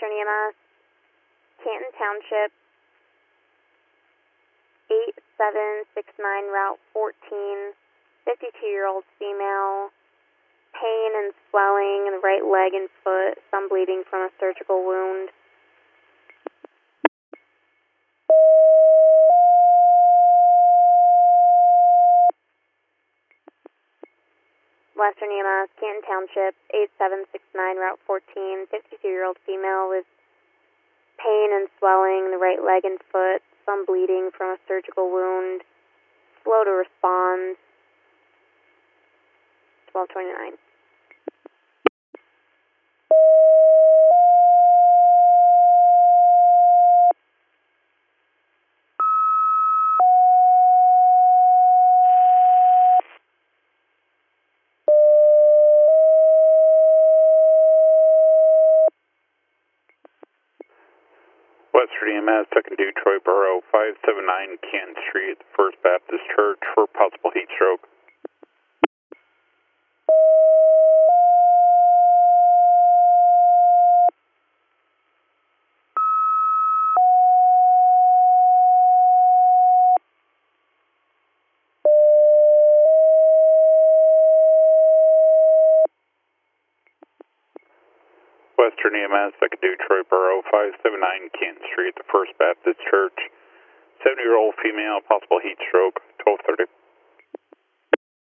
Western EMS, Canton Township, 8769 Route 14, 52-year-old female, pain and swelling in the right leg and foot, some bleeding from a surgical wound. Western EMS, Canton Township, 8769 Route 14, 52-year-old female with pain and swelling in the right leg and foot, some bleeding from a surgical wound, slow to respond, 1229. Western EMS, 2nd Detroit Borough, 579 Canton Street, First Baptist Church for possible heat stroke. Western EMS, 2nd Detroit Borough, 579 Canton Street, the First Baptist Church. 70-year-old female, possible heat stroke, 1230.